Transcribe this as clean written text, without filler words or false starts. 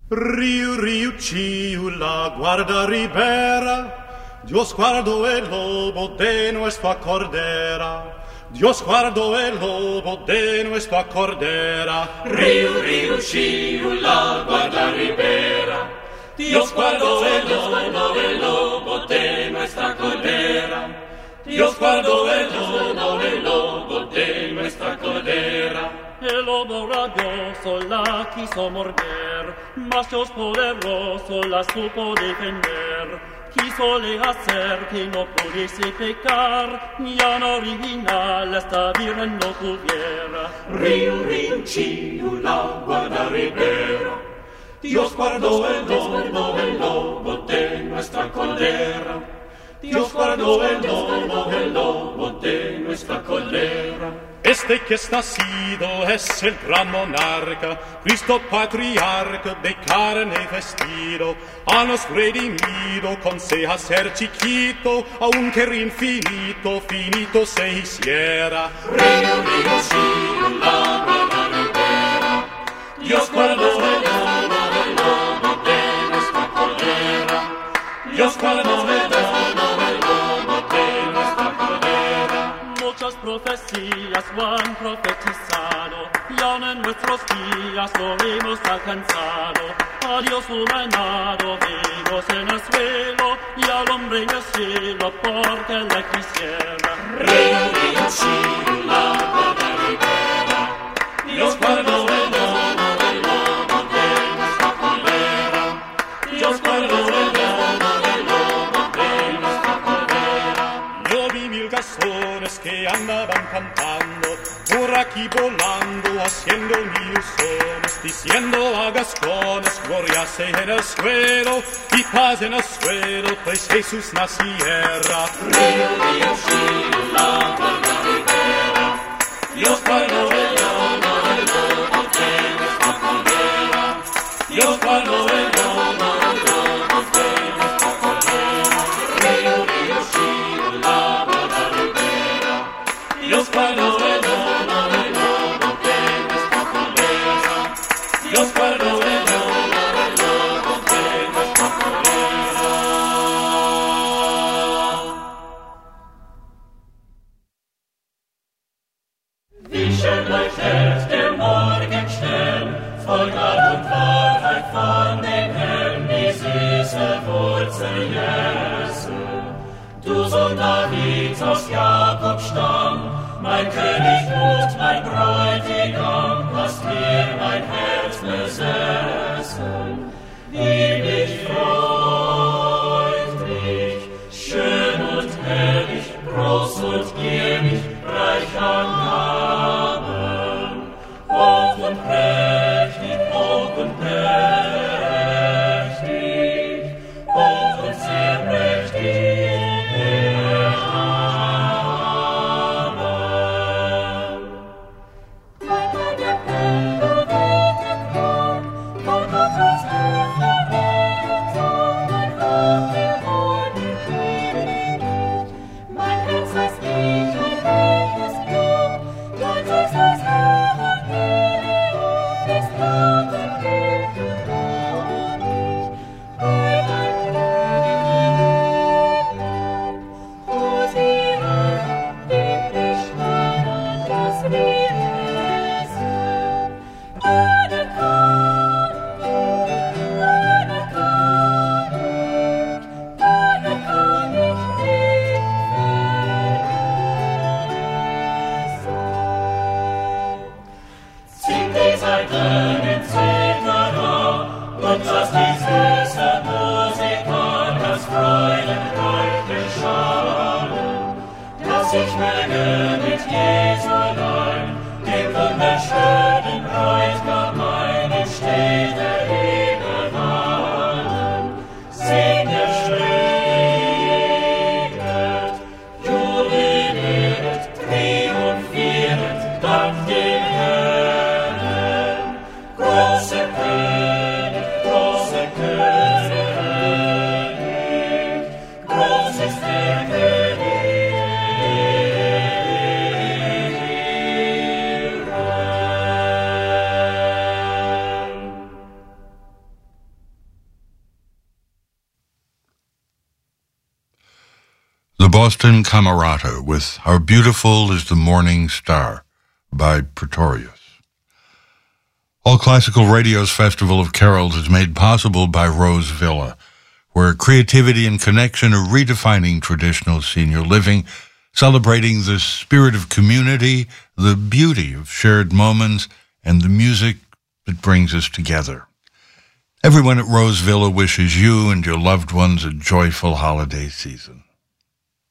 Riu, riu, chiu, la guarda ribera, Dios guardó el lobo de nuestra cordera. Dios guardó el lobo de nuestra cordera. Riu, riu, chiu, la guarda ribera, Dios guardó el lobo de nuestra cordera. Dios guardó el lobo de nuestra cordera. El lobo rabioso la quiso morder, mas Dios poderoso la supo defender. Quisole hacer que no pudiese pecar, ya no original esta virgen no tuviera. Riu, riu, chiu, la guarda ribera, Dios guardó el lobo de nuestra cordera. Dios guardó el lobo de nuestra cordera. Este que es nacido es el gran monarca, Cristo patriarca de carne vestido, a nos redimido, conseja ser chiquito, aunque infinito, finito se hiciera. Riu, riu, chiu, la guarda ribera, Dios guardó el lobo de nuestra cordera. Dios guardó el lobo de nuestra cordera. Muchas profecías lo han profetizado, ya en nuestros días lo hemos alcanzado. A Dios su reinado vimos en el suelo, y al hombre en el cielo porque le quisiera. Riu, riu, chiu, la guarda ribera, Dios guardó el lobo de nuestra cordera. Dios guardó el lobo de nuestra cordera. Yo vi mil gazones que andaban cantando, por aquí volando, haciendo mil sones, diciendo a gascones, gloria sea en el suelo, y paz en el suelo, pues Jesús naciera. Riu, riu, chiu, la guarda ribera, Dios guardó el lobo de nuestra cordera. Dios guardó el lobo de nuestra cordera. Riu, riu, chiu, la guarda ribera, Dios guardó el lobo de nuestra cordera. Dios guardó el lobo de nuestra cordera. Wie schön leuchtet der Morgenstern, voll Gnade und Wahrheit von dem Herrn, die süße Wurzel Jesu. Du Sohn Davids aus Jakobs Stamm, mein König und mein Bräutigam, hast mir mein Herz besessen. Lieblich freut mich, schön und herrlich, groß und gierig, reich an Gaben, hoch und prächtig, hoch und prächtig, hoch und sehr prächtig. The Boston Camerata with How Beautiful is the Morning Star by Pretorius. All Classical Radio's Festival of Carols is made possible by Rose Villa, where creativity and connection are redefining traditional senior living, celebrating the spirit of community, the beauty of shared moments, and the music that brings us together. Everyone at Rose Villa wishes you and your loved ones a joyful holiday season.